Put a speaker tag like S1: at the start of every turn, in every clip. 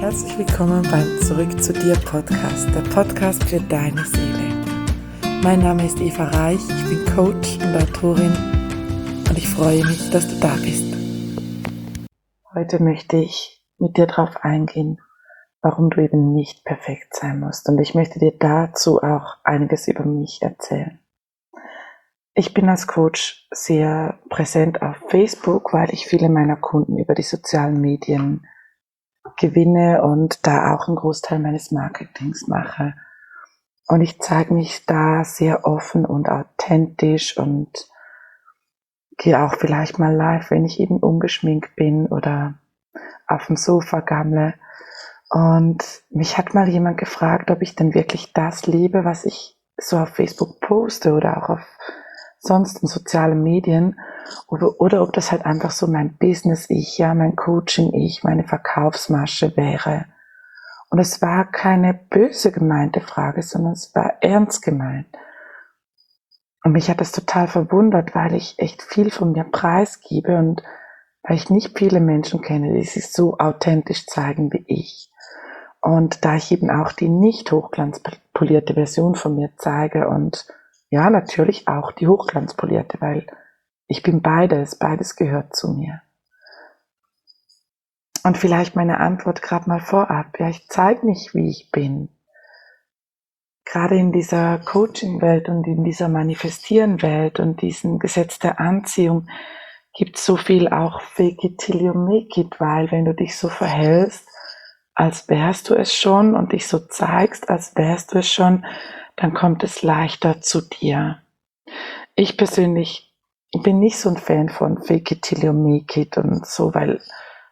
S1: Herzlich willkommen beim Zurück zu dir Podcast, der Podcast für deine Seele. Mein Name ist Eva Reich, ich bin Coach und Autorin und ich freue mich, dass du da bist. Heute möchte ich mit dir darauf eingehen, warum du eben nicht perfekt sein musst, und ich möchte dir dazu auch einiges über mich erzählen. Ich bin als Coach sehr präsent auf Facebook, weil ich viele meiner Kunden über die sozialen Medien gewinne und da auch einen Großteil meines Marketings mache. Und ich zeige mich da sehr offen und authentisch und gehe auch vielleicht mal live, wenn ich eben ungeschminkt bin oder auf dem Sofa gammle. Und mich hat mal jemand gefragt, ob ich denn wirklich das lebe, was ich so auf Facebook poste oder auch auf sonst in sozialen Medien, oder ob das halt einfach so mein Business-Ich, ja, mein Coaching-Ich, meine Verkaufsmasche wäre. Und es war keine böse gemeinte Frage, sondern es war ernst gemeint. Und mich hat das total verwundert, weil ich echt viel von mir preisgebe und weil ich nicht viele Menschen kenne, die sich so authentisch zeigen wie ich. Und da ich eben auch die nicht hochglanzpolierte Version von mir zeige und ja, natürlich auch die hochglanzpolierte, weil ich bin beides gehört zu mir. Und vielleicht meine Antwort gerade mal vorab, ja, ich zeige mich, wie ich bin. Gerade in dieser Coaching-Welt und in dieser Manifestieren-Welt und diesem Gesetz der Anziehung gibt es so viel auch fake it till you make it, weil wenn du dich so verhältst, als wärst du es schon und dich so zeigst, als wärst du es schon, dann kommt es leichter zu dir. Ich persönlich bin nicht so ein Fan von fake it till you make it und so, weil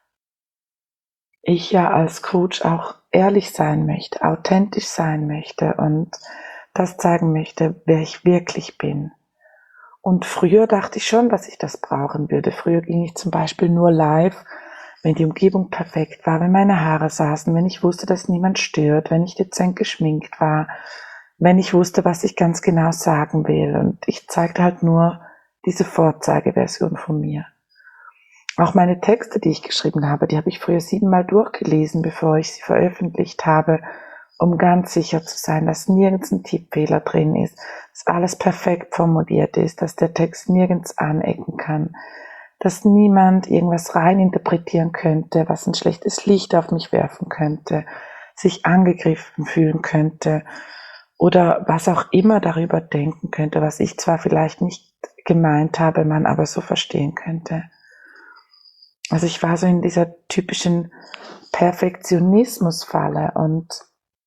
S1: ich ja als Coach auch ehrlich sein möchte, authentisch sein möchte und das zeigen möchte, wer ich wirklich bin. Und früher dachte ich schon, dass ich das brauchen würde. Früher ging ich zum Beispiel nur live, wenn die Umgebung perfekt war, wenn meine Haare saßen, wenn ich wusste, dass niemand stört, wenn ich dezent geschminkt war, wenn ich wusste, was ich ganz genau sagen will. Und ich zeigte halt nur diese Vorzeigeversion von mir. Auch meine Texte, die ich geschrieben habe, die habe ich früher 7-mal durchgelesen, bevor ich sie veröffentlicht habe, um ganz sicher zu sein, dass nirgends ein Tippfehler drin ist, dass alles perfekt formuliert ist, dass der Text nirgends anecken kann, dass niemand irgendwas reininterpretieren könnte, was ein schlechtes Licht auf mich werfen könnte, sich angegriffen fühlen könnte oder was auch immer darüber denken könnte, was ich zwar vielleicht nicht gemeint habe, man aber so verstehen könnte. Also ich war so in dieser typischen Perfektionismusfalle, und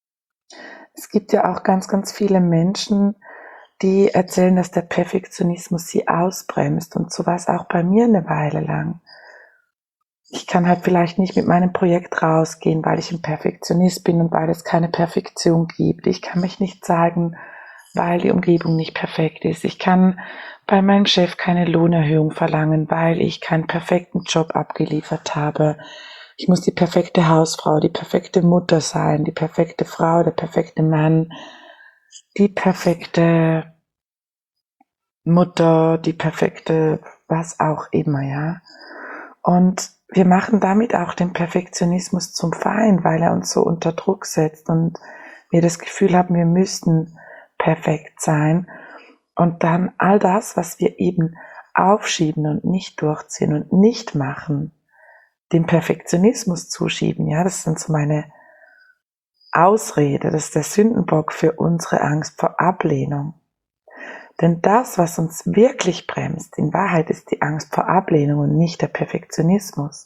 S1: es gibt ja auch ganz, ganz viele Menschen, die erzählen, dass der Perfektionismus sie ausbremst, und so war es auch bei mir eine Weile lang. Ich kann halt vielleicht nicht mit meinem Projekt rausgehen, weil ich ein Perfektionist bin und weil es keine Perfektion gibt. Ich kann mich nicht zeigen, weil die Umgebung nicht perfekt ist. Ich kann bei meinem Chef keine Lohnerhöhung verlangen, weil ich keinen perfekten Job abgeliefert habe. Ich muss die perfekte Hausfrau, die perfekte Mutter sein, die perfekte Frau, der perfekte Mann, die perfekte Mutter, die perfekte was auch immer, ja. Und wir machen damit auch den Perfektionismus zum Feind, weil er uns so unter Druck setzt und wir das Gefühl haben, wir müssten perfekt sein. Und dann all das, was wir eben aufschieben und nicht durchziehen und nicht machen, dem Perfektionismus zuschieben, ja, das ist dann so meine Ausrede, das ist der Sündenbock für unsere Angst vor Ablehnung. Denn das, was uns wirklich bremst, in Wahrheit ist die Angst vor Ablehnung und nicht der Perfektionismus.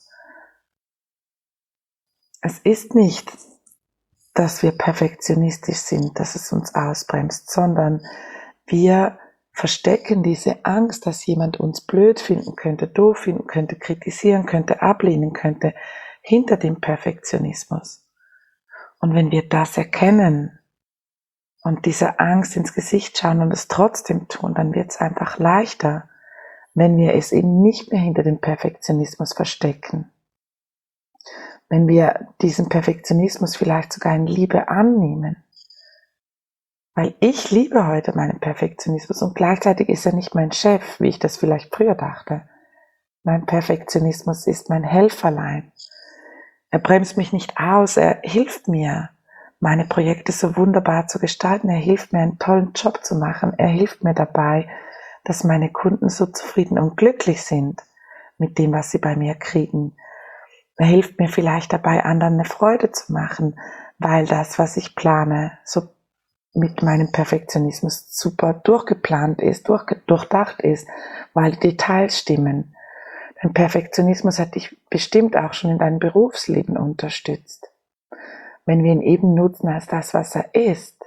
S1: Es ist nicht, dass wir perfektionistisch sind, dass es uns ausbremst, sondern wir verstecken diese Angst, dass jemand uns blöd finden könnte, doof finden könnte, kritisieren könnte, ablehnen könnte, hinter dem Perfektionismus. Und wenn wir das erkennen und dieser Angst ins Gesicht schauen und es trotzdem tun, dann wird es einfach leichter, wenn wir es eben nicht mehr hinter dem Perfektionismus verstecken. Wenn wir diesen Perfektionismus vielleicht sogar in Liebe annehmen. Weil ich liebe heute meinen Perfektionismus und gleichzeitig ist er nicht mein Chef, wie ich das vielleicht früher dachte. Mein Perfektionismus ist mein Helferlein. Er bremst mich nicht aus, er hilft mir, meine Projekte so wunderbar zu gestalten. Er hilft mir, einen tollen Job zu machen. Er hilft mir dabei, dass meine Kunden so zufrieden und glücklich sind mit dem, was sie bei mir kriegen. Er hilft mir vielleicht dabei, anderen eine Freude zu machen, weil das, was ich plane, so mit meinem Perfektionismus super durchgeplant ist, durchdacht ist, weil die Details stimmen. Dein Perfektionismus hat dich bestimmt auch schon in deinem Berufsleben unterstützt. Wenn wir ihn eben nutzen als das, was er ist.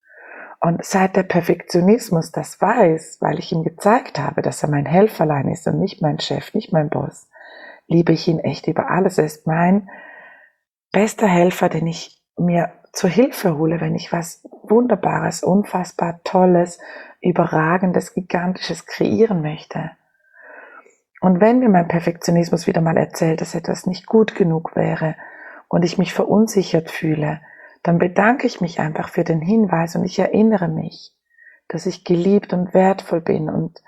S1: Und seit der Perfektionismus das weiß, weil ich ihm gezeigt habe, dass er mein Helferlein ist und nicht mein Chef, nicht mein Boss, liebe ich ihn echt über alles. Er ist mein bester Helfer, den ich mir zur Hilfe hole, wenn ich was Wunderbares, unfassbar Tolles, Überragendes, Gigantisches kreieren möchte. Und wenn mir mein Perfektionismus wieder mal erzählt, dass etwas nicht gut genug wäre und ich mich verunsichert fühle, dann bedanke ich mich einfach für den Hinweis und ich erinnere mich, dass ich geliebt und wertvoll bin und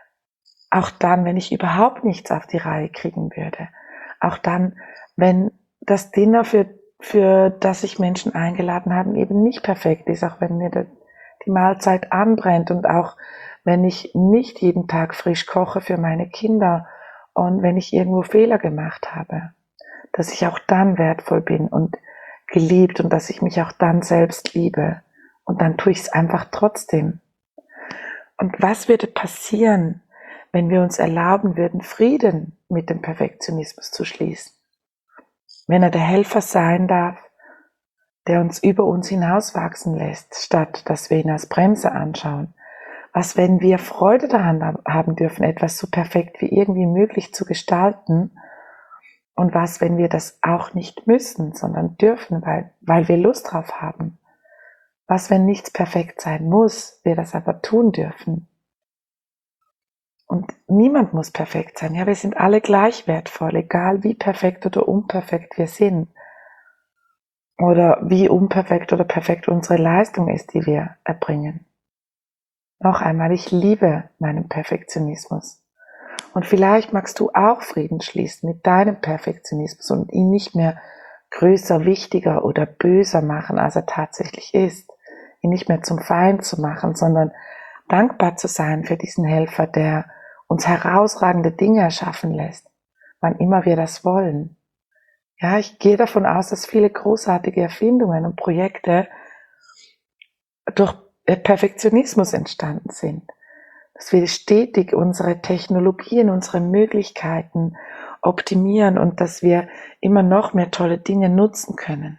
S1: auch dann, wenn ich überhaupt nichts auf die Reihe kriegen würde, auch dann, wenn das Dinner, für das sich Menschen eingeladen haben, eben nicht perfekt ist, auch wenn mir die Mahlzeit anbrennt und auch wenn ich nicht jeden Tag frisch koche für meine Kinder und wenn ich irgendwo Fehler gemacht habe, dass ich auch dann wertvoll bin und geliebt und dass ich mich auch dann selbst liebe. Und dann tue ich es einfach trotzdem. Und was würde passieren, wenn wir uns erlauben würden, Frieden mit dem Perfektionismus zu schließen? Wenn er der Helfer sein darf, der uns über uns hinauswachsen lässt, statt dass wir ihn als Bremse anschauen. Was, wenn wir Freude daran haben dürfen, etwas so perfekt wie irgendwie möglich zu gestalten? Und was, wenn wir das auch nicht müssen, sondern dürfen, weil wir Lust drauf haben? Was, wenn nichts perfekt sein muss, wir das aber tun dürfen? Und niemand muss perfekt sein. Ja, wir sind alle gleich wertvoll, egal wie perfekt oder unperfekt wir sind. Oder wie unperfekt oder perfekt unsere Leistung ist, die wir erbringen. Noch einmal, ich liebe meinen Perfektionismus. Und vielleicht magst du auch Frieden schließen mit deinem Perfektionismus und ihn nicht mehr größer, wichtiger oder böser machen, als er tatsächlich ist. Ihn nicht mehr zum Feind zu machen, sondern dankbar zu sein für diesen Helfer, der uns herausragende Dinge erschaffen lässt, wann immer wir das wollen. Ja, ich gehe davon aus, dass viele großartige Erfindungen und Projekte durch Perfektionismus entstanden sind. Dass wir stetig unsere Technologien, unsere Möglichkeiten optimieren und dass wir immer noch mehr tolle Dinge nutzen können.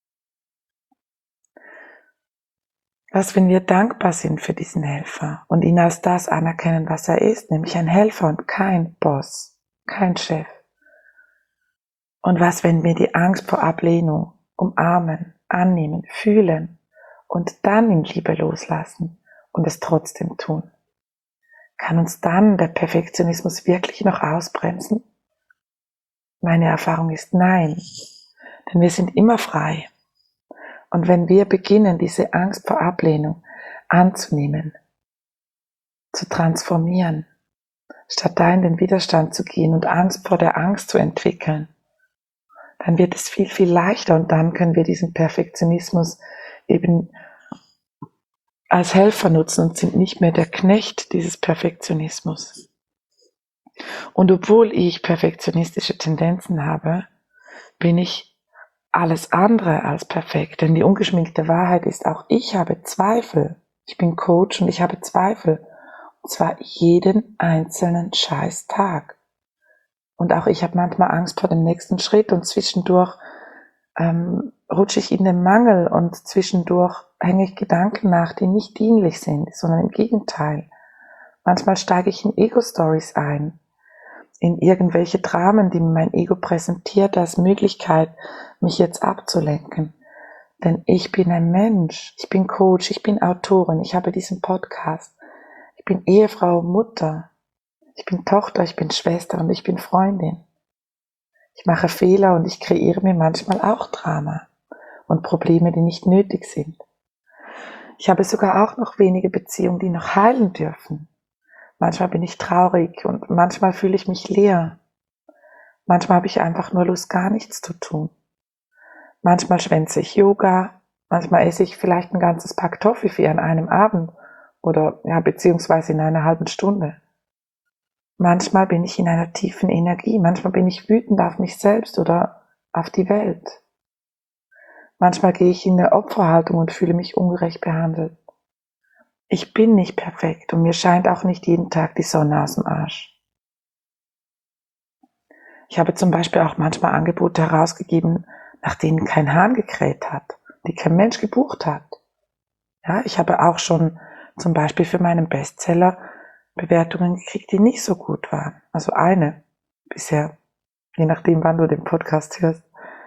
S1: Was, wenn wir dankbar sind für diesen Helfer und ihn als das anerkennen, was er ist, nämlich ein Helfer und kein Boss, kein Chef. Und was, wenn wir die Angst vor Ablehnung umarmen, annehmen, fühlen und dann in Liebe loslassen und es trotzdem tun? Kann uns dann der Perfektionismus wirklich noch ausbremsen? Meine Erfahrung ist nein, denn wir sind immer frei. Und wenn wir beginnen, diese Angst vor Ablehnung anzunehmen, zu transformieren, statt da in den Widerstand zu gehen und Angst vor der Angst zu entwickeln, dann wird es viel, viel leichter und dann können wir diesen Perfektionismus eben als Helfer nutzen und sind nicht mehr der Knecht dieses Perfektionismus. Und obwohl ich perfektionistische Tendenzen habe, bin ich alles andere als perfekt, denn die ungeschminkte Wahrheit ist, auch ich habe Zweifel. Ich bin Coach und ich habe Zweifel. Und zwar jeden einzelnen Scheiß-Tag. Und auch ich habe manchmal Angst vor dem nächsten Schritt und zwischendurch rutsche ich in den Mangel und zwischendurch hänge ich Gedanken nach, die nicht dienlich sind, sondern im Gegenteil. Manchmal steige ich in Ego-Stories ein, in irgendwelche Dramen, die mir mein Ego präsentiert als Möglichkeit, mich jetzt abzulenken. Denn ich bin ein Mensch, ich bin Coach, ich bin Autorin, ich habe diesen Podcast, ich bin Ehefrau, Mutter, ich bin Tochter, ich bin Schwester und ich bin Freundin. Ich mache Fehler und ich kreiere mir manchmal auch Drama und Probleme, die nicht nötig sind. Ich habe sogar auch noch wenige Beziehungen, die noch heilen dürfen. Manchmal bin ich traurig und manchmal fühle ich mich leer. Manchmal habe ich einfach nur Lust, gar nichts zu tun. Manchmal schwänze ich Yoga, manchmal esse ich vielleicht ein ganzes Pack Toffifee an einem Abend oder beziehungsweise in einer halben Stunde. Manchmal bin ich in einer tiefen Energie, manchmal bin ich wütend auf mich selbst oder auf die Welt. Manchmal gehe ich in eine Opferhaltung und fühle mich ungerecht behandelt. Ich bin nicht perfekt und mir scheint auch nicht jeden Tag die Sonne aus dem Arsch. Ich habe zum Beispiel auch manchmal Angebote herausgegeben, nach denen kein Hahn gekräht hat, die kein Mensch gebucht hat. Ja, ich habe auch schon zum Beispiel für meinen Bestseller Bewertungen gekriegt, die nicht so gut waren. Also eine bisher, je nachdem, wann du den Podcast hörst.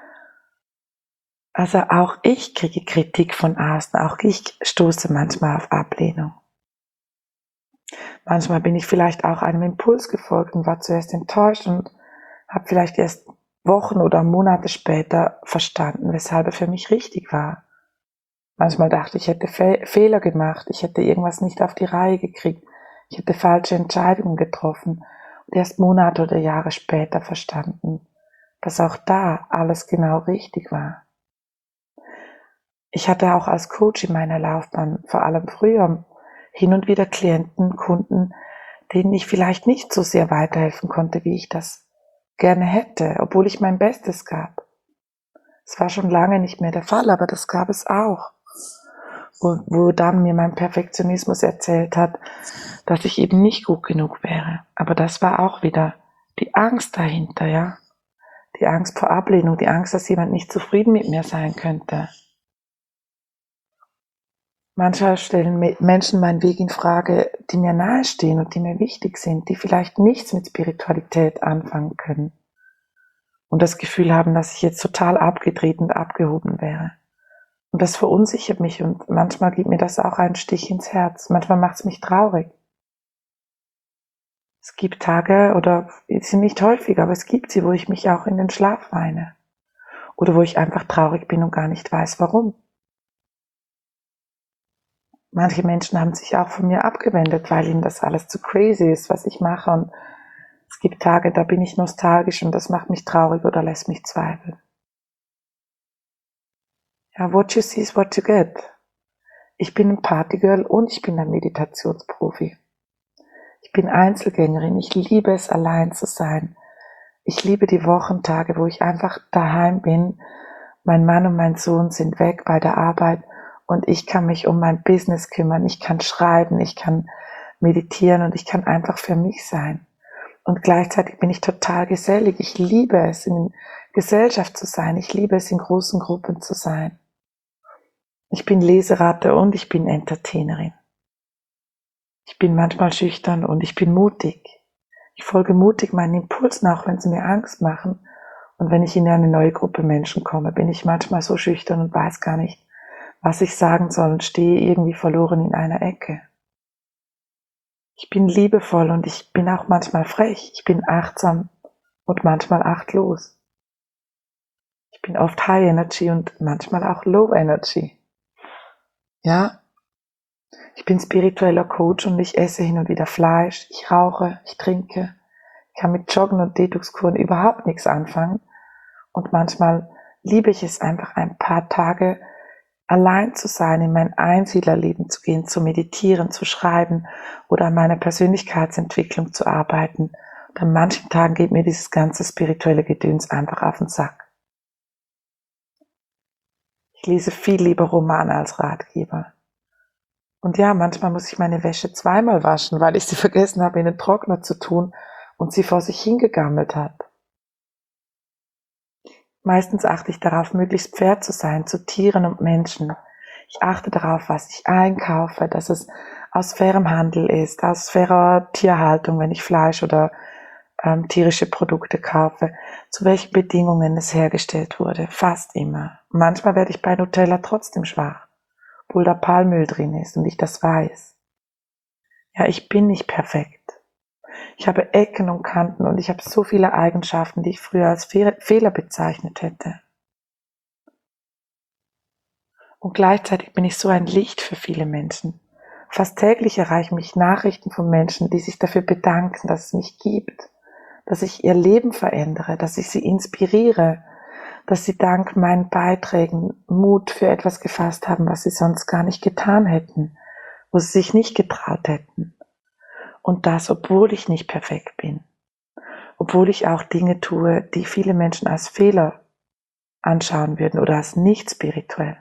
S1: Also auch ich kriege Kritik von außen, auch ich stoße manchmal auf Ablehnung. Manchmal bin ich vielleicht auch einem Impuls gefolgt und war zuerst enttäuscht und habe vielleicht erst Wochen oder Monate später verstanden, weshalb er für mich richtig war. Manchmal dachte ich, hätte Fehler gemacht, ich hätte irgendwas nicht auf die Reihe gekriegt, ich hätte falsche Entscheidungen getroffen und erst Monate oder Jahre später verstanden, dass auch da alles genau richtig war. Ich hatte auch als Coach in meiner Laufbahn, vor allem früher, hin und wieder Klienten, Kunden, denen ich vielleicht nicht so sehr weiterhelfen konnte, wie ich das gerne hätte, obwohl ich mein Bestes gab. Es war schon lange nicht mehr der Fall, aber das gab es auch. Wo dann mir mein Perfektionismus erzählt hat, dass ich eben nicht gut genug wäre. Aber das war auch wieder die Angst dahinter, ja. Die Angst vor Ablehnung, die Angst, dass jemand nicht zufrieden mit mir sein könnte. Manchmal stellen Menschen meinen Weg in Frage, die mir nahestehen und die mir wichtig sind, die vielleicht nichts mit Spiritualität anfangen können und das Gefühl haben, dass ich jetzt total abgedreht und abgehoben wäre. Und das verunsichert mich und manchmal gibt mir das auch einen Stich ins Herz. Manchmal macht es mich traurig. Es gibt Tage, oder es sind nicht häufig, aber es gibt sie, wo ich mich auch in den Schlaf weine. Oder wo ich einfach traurig bin und gar nicht weiß, warum. Manche Menschen haben sich auch von mir abgewendet, weil ihnen das alles zu crazy ist, was ich mache. Und es gibt Tage, da bin ich nostalgisch und das macht mich traurig oder lässt mich zweifeln. Ja, what you see is what you get. Ich bin ein Partygirl und ich bin ein Meditationsprofi. Ich bin Einzelgängerin. Ich liebe es, allein zu sein. Ich liebe die Wochentage, wo ich einfach daheim bin. Mein Mann und mein Sohn sind weg bei der Arbeit und ich kann mich um mein Business kümmern. Ich kann schreiben, ich kann meditieren und ich kann einfach für mich sein. Und gleichzeitig bin ich total gesellig. Ich liebe es, in Gesellschaft zu sein. Ich liebe es, in großen Gruppen zu sein. Ich bin Leseratte und ich bin Entertainerin. Ich bin manchmal schüchtern und ich bin mutig. Ich folge mutig meinen Impulsen, auch wenn sie mir Angst machen. Und wenn ich in eine neue Gruppe Menschen komme, bin ich manchmal so schüchtern und weiß gar nicht, was ich sagen soll und stehe irgendwie verloren in einer Ecke. Ich bin liebevoll und ich bin auch manchmal frech. Ich bin achtsam und manchmal achtlos. Ich bin oft High Energy und manchmal auch Low Energy. Ja, ich bin spiritueller Coach und ich esse hin und wieder Fleisch, ich rauche, ich trinke. Ich kann mit Joggen und Detox-Kuren überhaupt nichts anfangen. Und manchmal liebe ich es einfach ein paar Tage allein zu sein, in mein Einsiedlerleben zu gehen, zu meditieren, zu schreiben oder an meiner Persönlichkeitsentwicklung zu arbeiten. Und an manchen Tagen geht mir dieses ganze spirituelle Gedöns einfach auf den Sack. Ich lese viel lieber Romane als Ratgeber. Und ja, manchmal muss ich meine Wäsche zweimal waschen, weil ich sie vergessen habe, in den Trockner zu tun und sie vor sich hingegammelt hat. Meistens achte ich darauf, möglichst fair zu sein zu Tieren und Menschen. Ich achte darauf, was ich einkaufe, dass es aus fairem Handel ist, aus fairer Tierhaltung, wenn ich Fleisch oder tierische Produkte kaufe, zu welchen Bedingungen es hergestellt wurde, fast immer. Manchmal werde ich bei Nutella trotzdem schwach, obwohl da Palmöl drin ist und ich das weiß. Ja, ich bin nicht perfekt. Ich habe Ecken und Kanten und ich habe so viele Eigenschaften, die ich früher als Fehler bezeichnet hätte. Und gleichzeitig bin ich so ein Licht für viele Menschen. Fast täglich erreichen mich Nachrichten von Menschen, die sich dafür bedanken, dass es mich gibt, dass ich ihr Leben verändere, dass ich sie inspiriere, dass sie dank meinen Beiträgen Mut für etwas gefasst haben, was sie sonst gar nicht getan hätten, wo sie sich nicht getraut hätten. Und das, obwohl ich nicht perfekt bin, obwohl ich auch Dinge tue, die viele Menschen als Fehler anschauen würden oder als nicht spirituell.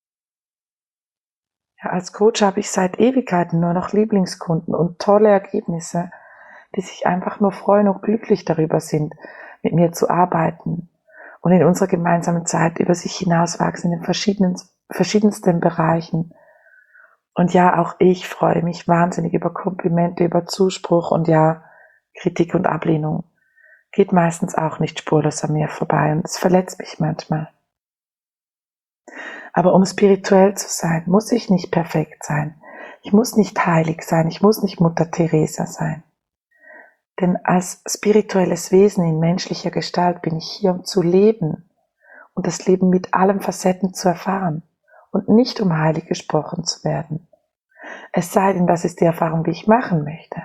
S1: Ja, als Coach habe ich seit Ewigkeiten nur noch Lieblingskunden und tolle Ergebnisse, die sich einfach nur freuen und glücklich darüber sind, mit mir zu arbeiten und in unserer gemeinsamen Zeit über sich hinauswachsen in den verschiedensten Bereichen. Und ja, auch ich freue mich wahnsinnig über Komplimente, über Zuspruch und ja, Kritik und Ablehnung. Geht meistens auch nicht spurlos an mir vorbei und es verletzt mich manchmal. Aber um spirituell zu sein, muss ich nicht perfekt sein. Ich muss nicht heilig sein, ich muss nicht Mutter Teresa sein. Denn als spirituelles Wesen in menschlicher Gestalt bin ich hier, um zu leben und das Leben mit allen Facetten zu erfahren und nicht um heilig gesprochen zu werden. Es sei denn, das ist die Erfahrung, die ich machen möchte.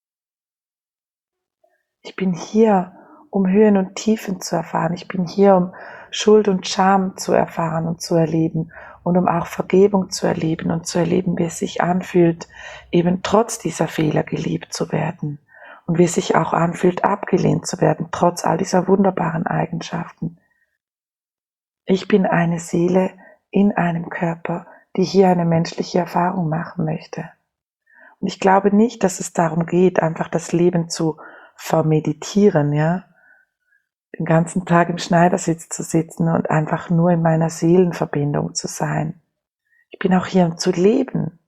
S1: Ich bin hier, um Höhen und Tiefen zu erfahren. Ich bin hier, um Schuld und Scham zu erfahren und zu erleben und um auch Vergebung zu erleben und zu erleben, wie es sich anfühlt, eben trotz dieser Fehler geliebt zu werden und wie es sich auch anfühlt, abgelehnt zu werden, trotz all dieser wunderbaren Eigenschaften. Ich bin eine Seele in einem Körper, die hier eine menschliche Erfahrung machen möchte. Und ich glaube nicht, dass es darum geht, einfach das Leben zu vermeditieren, ja, den ganzen Tag im Schneidersitz zu sitzen und einfach nur in meiner Seelenverbindung zu sein. Ich bin auch hier, um zu leben.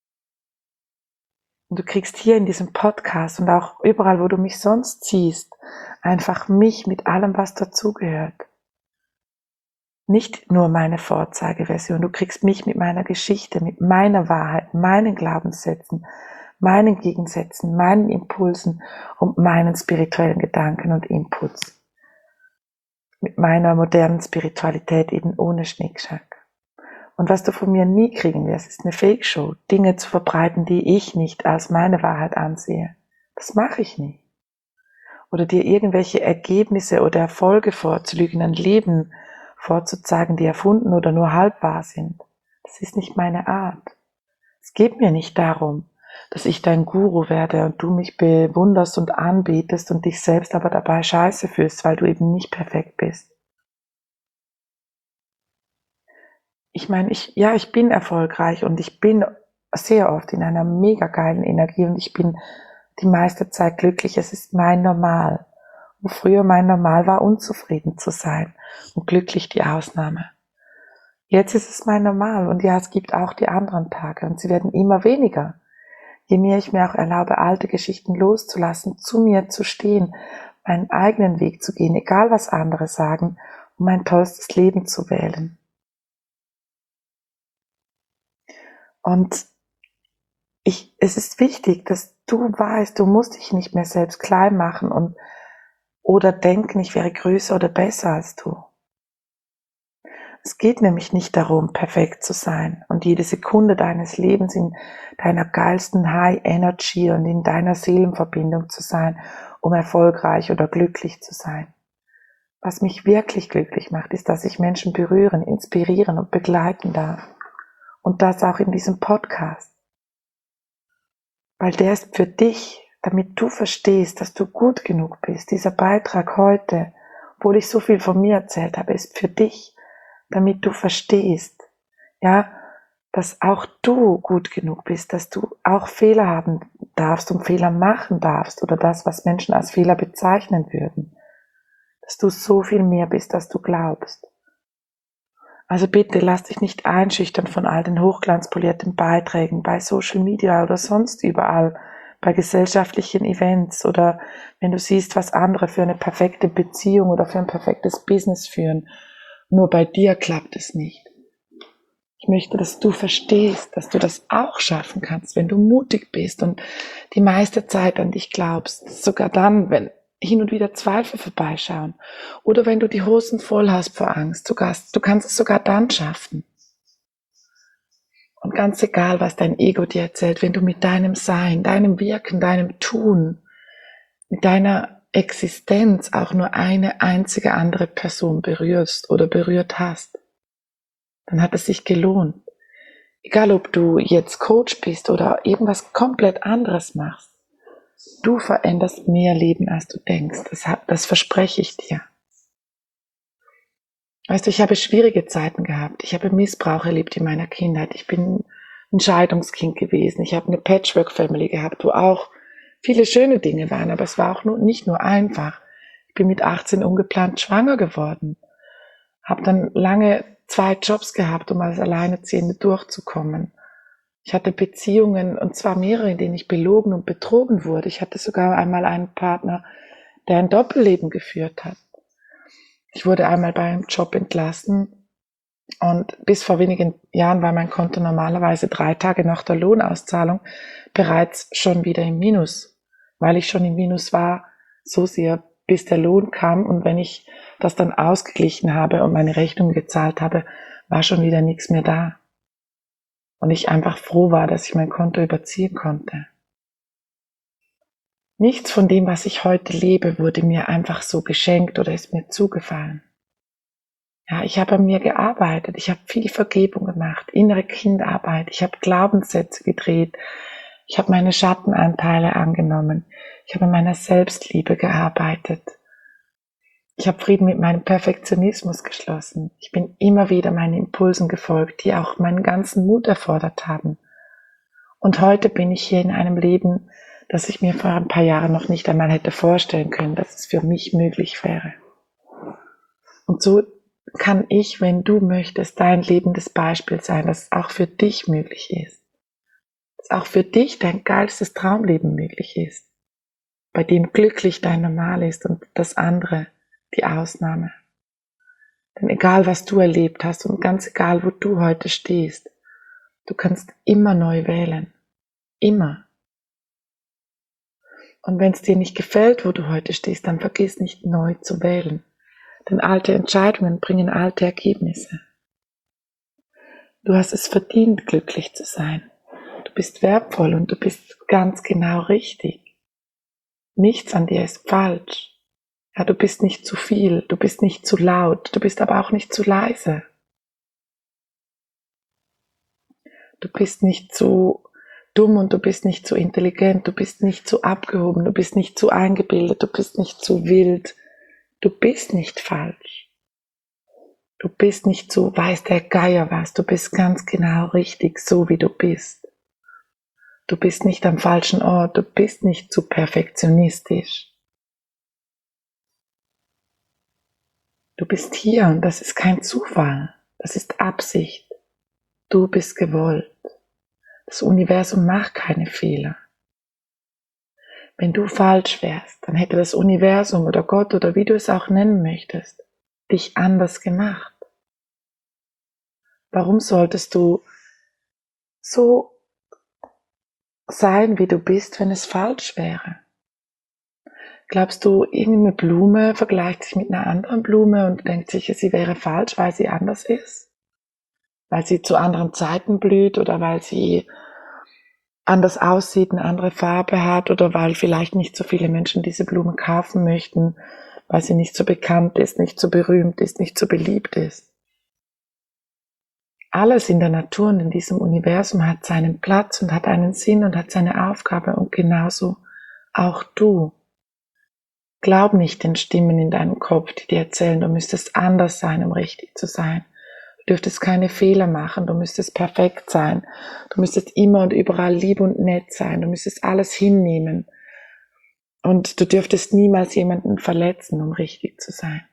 S1: Und du kriegst hier in diesem Podcast und auch überall, wo du mich sonst siehst, einfach mich mit allem, was dazugehört. Nicht nur meine Vorzeigeversion, du kriegst mich mit meiner Geschichte, mit meiner Wahrheit, meinen Glaubenssätzen, meinen Gegensätzen, meinen Impulsen und meinen spirituellen Gedanken und Inputs. Mit meiner modernen Spiritualität eben ohne Schnickschnack. Und was du von mir nie kriegen wirst, ist eine Fake-Show, Dinge zu verbreiten, die ich nicht als meine Wahrheit ansehe. Das mache ich nicht. Oder dir irgendwelche Ergebnisse oder Erfolge vorzulügen, ein Leben vorzuzeigen, die erfunden oder nur halb wahr sind. Das ist nicht meine Art. Es geht mir nicht darum, dass ich dein Guru werde und du mich bewunderst und anbetest und dich selbst aber dabei scheiße fühlst, weil du eben nicht perfekt bist. Ich meine, ich bin erfolgreich und ich bin sehr oft in einer mega geilen Energie und ich bin die meiste Zeit glücklich. Es ist mein Normal. Wo früher mein Normal war, unzufrieden zu sein und glücklich die Ausnahme. Jetzt ist es mein Normal und ja, es gibt auch die anderen Tage und sie werden immer weniger. Je mehr ich mir auch erlaube, alte Geschichten loszulassen, zu mir zu stehen, meinen eigenen Weg zu gehen, egal was andere sagen, um mein tollstes Leben zu wählen. Und es ist wichtig, dass du weißt, du musst dich nicht mehr selbst klein machen oder denken, ich wäre größer oder besser als du. Es geht nämlich nicht darum, perfekt zu sein und jede Sekunde deines Lebens in deiner geilsten High Energy und in deiner Seelenverbindung zu sein, um erfolgreich oder glücklich zu sein. Was mich wirklich glücklich macht, ist, dass ich Menschen berühren, inspirieren und begleiten darf. Und das auch in diesem Podcast. Weil der ist für dich, damit du verstehst, dass du gut genug bist. Dieser Beitrag heute, obwohl ich so viel von mir erzählt habe, ist für dich, damit du verstehst, ja, dass auch du gut genug bist, dass du auch Fehler haben darfst und Fehler machen darfst oder das, was Menschen als Fehler bezeichnen würden. Dass du so viel mehr bist, als du glaubst. Also bitte lass dich nicht einschüchtern von all den hochglanzpolierten Beiträgen bei Social Media oder sonst überall, bei gesellschaftlichen Events oder wenn du siehst, was andere für eine perfekte Beziehung oder für ein perfektes Business führen. Nur bei dir klappt es nicht. Ich möchte, dass du verstehst, dass du das auch schaffen kannst, wenn du mutig bist und die meiste Zeit an dich glaubst. Sogar dann, wenn hin und wieder Zweifel vorbeischauen. Oder wenn du die Hosen voll hast vor Angst. Du kannst es sogar dann schaffen. Und ganz egal, was dein Ego dir erzählt, wenn du mit deinem Sein, deinem Wirken, deinem Tun, mit deiner Existenz auch nur eine einzige andere Person berührst oder berührt hast, dann hat es sich gelohnt. Egal, ob du jetzt Coach bist oder irgendwas komplett anderes machst, du veränderst mehr Leben, als du denkst. Das verspreche ich dir. Weißt du, ich habe schwierige Zeiten gehabt. Ich habe Missbrauch erlebt in meiner Kindheit. Ich bin ein Scheidungskind gewesen. Ich habe eine Patchwork-Family gehabt, wo auch viele schöne Dinge waren, aber es war auch nicht nur einfach. Ich bin mit 18 ungeplant schwanger geworden. Habe dann lange 2 Jobs gehabt, um als Alleinerziehende durchzukommen. Ich hatte Beziehungen, und zwar mehrere, in denen ich belogen und betrogen wurde. Ich hatte sogar einmal einen Partner, der ein Doppelleben geführt hat. Ich wurde einmal bei einem Job entlassen und bis vor wenigen Jahren war mein Konto normalerweise 3 Tage nach der Lohnauszahlung bereits schon wieder im Minus, weil ich schon im Minus war, so sehr, bis der Lohn kam, und wenn ich das dann ausgeglichen habe und meine Rechnung gezahlt habe, war schon wieder nichts mehr da. Und ich einfach froh war, dass ich mein Konto überziehen konnte. Nichts von dem, was ich heute lebe, wurde mir einfach so geschenkt oder ist mir zugefallen. Ja, ich habe an mir gearbeitet, ich habe viel Vergebung gemacht, innere Kindarbeit, ich habe Glaubenssätze gedreht, ich habe meine Schattenanteile angenommen, ich habe an meiner Selbstliebe gearbeitet. Ich habe Frieden mit meinem Perfektionismus geschlossen. Ich bin immer wieder meinen Impulsen gefolgt, die auch meinen ganzen Mut erfordert haben. Und heute bin ich hier in einem Leben, das ich mir vor ein paar Jahren noch nicht einmal hätte vorstellen können, dass es für mich möglich wäre. Und so kann ich, wenn du möchtest, dein lebendes Beispiel sein, dass es auch für dich möglich ist. Dass auch für dich dein geilstes Traumleben möglich ist, bei dem glücklich dein Normal ist und das andere die Ausnahme. Denn egal, was du erlebt hast und ganz egal, wo du heute stehst, du kannst immer neu wählen. Immer. Und wenn es dir nicht gefällt, wo du heute stehst, dann vergiss nicht, neu zu wählen. Denn alte Entscheidungen bringen alte Ergebnisse. Du hast es verdient, glücklich zu sein. Du bist wertvoll und du bist ganz genau richtig. Nichts an dir ist falsch. Ja, du bist nicht zu viel, du bist nicht zu laut, du bist aber auch nicht zu leise. Du bist nicht zu dumm und du bist nicht zu intelligent, du bist nicht zu abgehoben, du bist nicht zu eingebildet, du bist nicht zu wild, du bist nicht falsch. Du bist nicht zu weiß der Geier was, du bist ganz genau richtig, so wie du bist. Du bist nicht am falschen Ort, du bist nicht zu perfektionistisch. Du bist hier und das ist kein Zufall, das ist Absicht. Du bist gewollt. Das Universum macht keine Fehler. Wenn du falsch wärst, dann hätte das Universum oder Gott oder wie du es auch nennen möchtest, dich anders gemacht. Warum solltest du so sein, wie du bist, wenn es falsch wäre? Glaubst du, irgendeine Blume vergleicht sich mit einer anderen Blume und denkt sich, sie wäre falsch, weil sie anders ist? Weil sie zu anderen Zeiten blüht oder weil sie anders aussieht, eine andere Farbe hat oder weil vielleicht nicht so viele Menschen diese Blume kaufen möchten, weil sie nicht so bekannt ist, nicht so berühmt ist, nicht so beliebt ist. Alles in der Natur und in diesem Universum hat seinen Platz und hat einen Sinn und hat seine Aufgabe und genauso auch du. Glaub nicht den Stimmen in deinem Kopf, die dir erzählen, du müsstest anders sein, um richtig zu sein. Du dürftest keine Fehler machen, du müsstest perfekt sein, du müsstest immer und überall lieb und nett sein, du müsstest alles hinnehmen und du dürftest niemals jemanden verletzen, um richtig zu sein.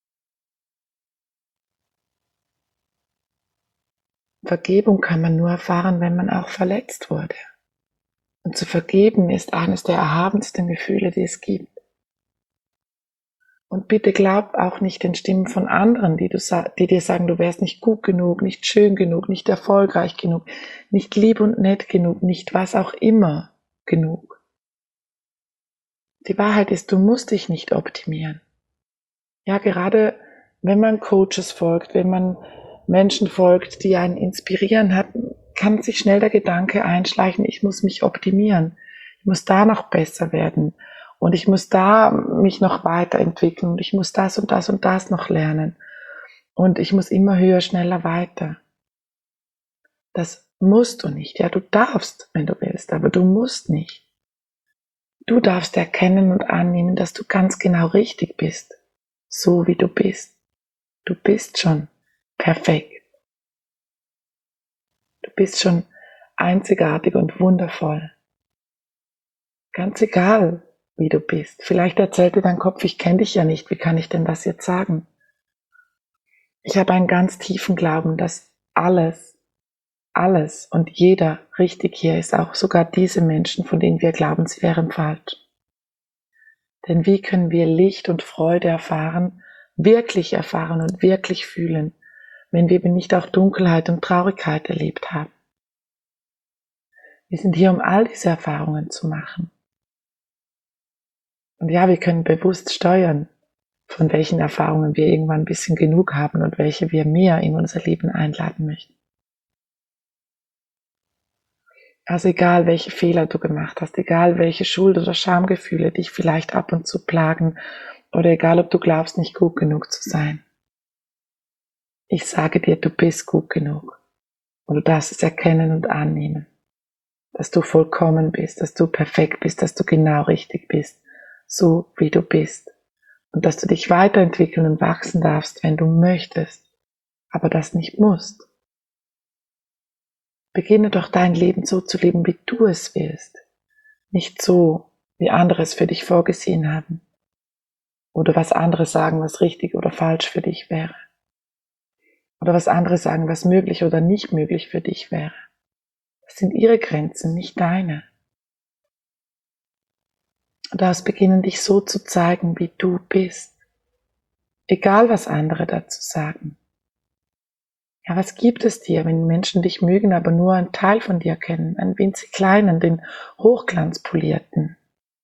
S1: Vergebung kann man nur erfahren, wenn man auch verletzt wurde. Und zu vergeben ist eines der erhabensten Gefühle, die es gibt. Und bitte glaub auch nicht den Stimmen von anderen, die dir sagen, du wärst nicht gut genug, nicht schön genug, nicht erfolgreich genug, nicht lieb und nett genug, nicht was auch immer genug. Die Wahrheit ist, du musst dich nicht optimieren. Ja, gerade wenn man Coaches folgt, wenn man Menschen folgt, die einen inspirieren, kann sich schnell der Gedanke einschleichen, ich muss mich optimieren, ich muss da noch besser werden Und ich muss da mich noch weiterentwickeln und ich muss das und das und das noch lernen. Und ich muss immer höher, schneller, weiter. Das musst du nicht. Ja, du darfst, wenn du willst, aber du musst nicht. Du darfst erkennen und annehmen, dass du ganz genau richtig bist. So wie du bist. Du bist schon perfekt. Du bist schon einzigartig und wundervoll. Ganz egal, wie du bist. Vielleicht erzählt dir dein Kopf, ich kenne dich ja nicht, wie kann ich denn das jetzt sagen? Ich habe einen ganz tiefen Glauben, dass alles und jeder richtig hier ist, auch sogar diese Menschen, von denen wir glauben, sie wären falsch. Denn wie können wir Licht und Freude erfahren und wirklich fühlen, wenn wir nicht auch Dunkelheit und Traurigkeit erlebt haben? Wir sind hier, um all diese Erfahrungen zu machen. Und ja, wir können bewusst steuern, von welchen Erfahrungen wir irgendwann ein bisschen genug haben und welche wir mehr in unser Leben einladen möchten. Also egal, welche Fehler du gemacht hast, egal, welche Schuld- oder Schamgefühle dich vielleicht ab und zu plagen oder egal, ob du glaubst, nicht gut genug zu sein. Ich sage dir, du bist gut genug und du darfst es erkennen und annehmen, dass du vollkommen bist, dass du perfekt bist, dass du genau richtig bist, so wie du bist und dass du dich weiterentwickeln und wachsen darfst, wenn du möchtest, aber das nicht musst. Beginne doch dein Leben so zu leben, wie du es willst, nicht so, wie andere es für dich vorgesehen haben oder was andere sagen, was richtig oder falsch für dich wäre oder was andere sagen, was möglich oder nicht möglich für dich wäre. Das sind ihre Grenzen, nicht deine. Du darfst beginnen, dich so zu zeigen, wie du bist, egal was andere dazu sagen. Ja, was gibt es dir, wenn Menschen dich mögen, aber nur einen Teil von dir kennen, einen winzig kleinen, den hochglanzpolierten?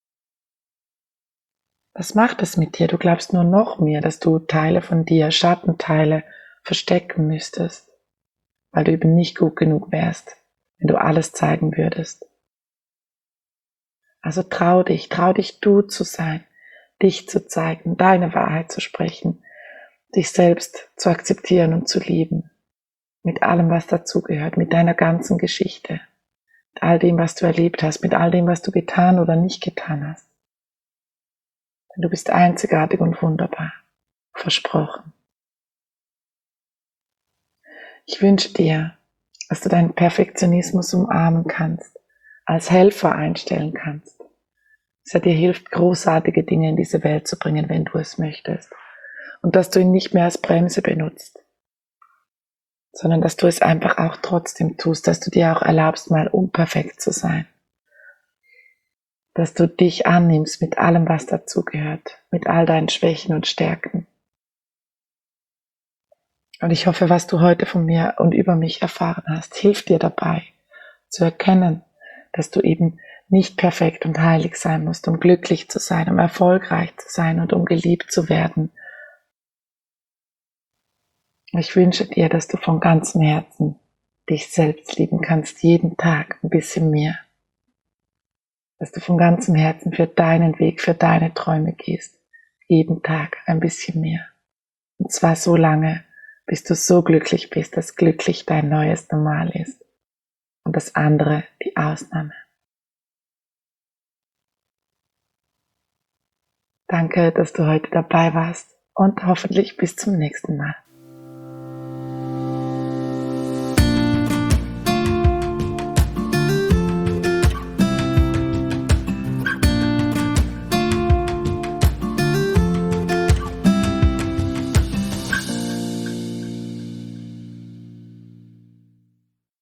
S1: Was macht es mit dir? Du glaubst nur noch mehr, dass du Teile von dir, Schattenteile, verstecken müsstest, weil du eben nicht gut genug wärst, wenn du alles zeigen würdest. Also trau dich du zu sein, dich zu zeigen, deine Wahrheit zu sprechen, dich selbst zu akzeptieren und zu lieben. Mit allem, was dazugehört, mit deiner ganzen Geschichte, mit all dem, was du erlebt hast, mit all dem, was du getan oder nicht getan hast. Denn du bist einzigartig und wunderbar, versprochen. Ich wünsche dir, dass du deinen Perfektionismus umarmen kannst, als Helfer einstellen kannst, dass er dir hilft, großartige Dinge in diese Welt zu bringen, wenn du es möchtest, und dass du ihn nicht mehr als Bremse benutzt, sondern dass du es einfach auch trotzdem tust, dass du dir auch erlaubst, mal unperfekt zu sein. Dass du dich annimmst mit allem, was dazugehört, mit all deinen Schwächen und Stärken. Und ich hoffe, was du heute von mir und über mich erfahren hast, hilft dir dabei, zu erkennen, dass du eben nicht perfekt und heilig sein musst, um glücklich zu sein, um erfolgreich zu sein und um geliebt zu werden. Ich wünsche dir, dass du von ganzem Herzen dich selbst lieben kannst, jeden Tag ein bisschen mehr. Dass du von ganzem Herzen für deinen Weg, für deine Träume gehst, jeden Tag ein bisschen mehr. Und zwar so lange, bis du so glücklich bist, dass glücklich dein neues Normal ist und das andere die Ausnahme. Danke, dass du heute dabei warst und hoffentlich bis zum nächsten Mal.